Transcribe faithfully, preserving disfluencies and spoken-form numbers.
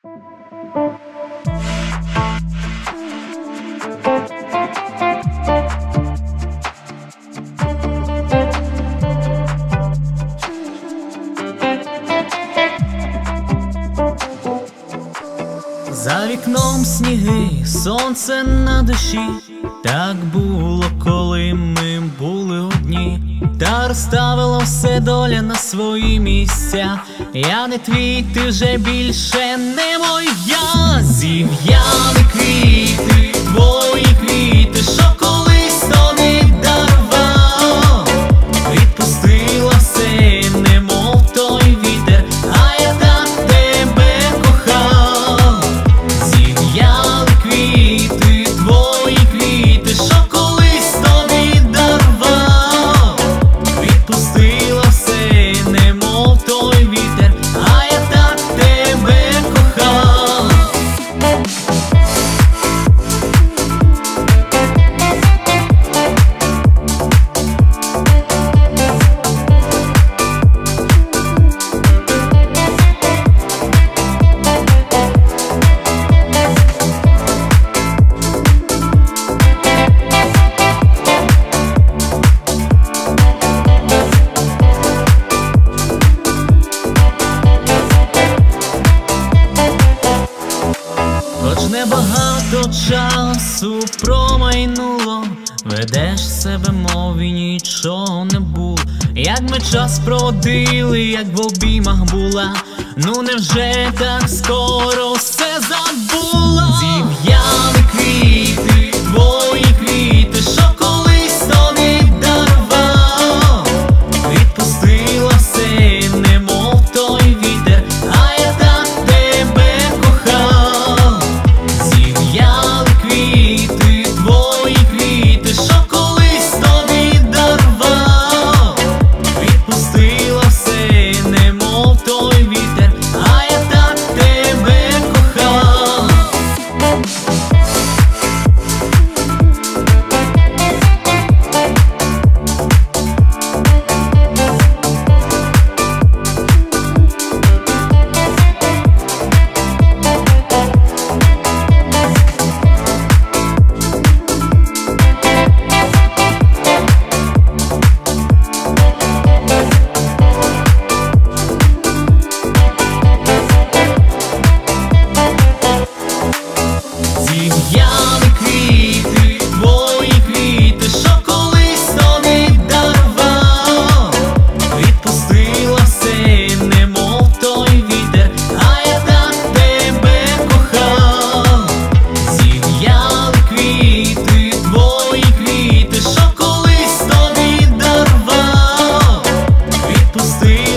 За вікном сніги, сонце на душі. Так було, коли ми були одні. Та розставила все доля на свої місця. Я не твій, ти вже більше не моя. Зів'яли квіти, твої квіти, що колись тобі дарував. Відпустила все, немов той вітер, а я так тебе кохав. Зів'яли квіти, твої квіти, що колись тобі дарував. Відпустила все, немов той вітер, а я так тебе кохав. Хоч небагато часу промайнуло, ведеш себе, мов і нічого не було. Як ми час проводили, як в обіймах була. Ну невже так скоро все забула? Зів'яли квіти, твої квіти, що колись тобі дарував. Відпустила все, немов той вітер, а я так тебе кохав. Зів'яли квіти, твої квіти, що колись тобі дарував. Відпустила все, немов той вітер, а я так тебе кохав. Зів'яли квіти, твої квіти, що колись тобі дарував. Відпустила все, немов той вітер, а я так тебе кохав. Зів'яли квіти, твої квіти, що колись тобі дарував. Відпустила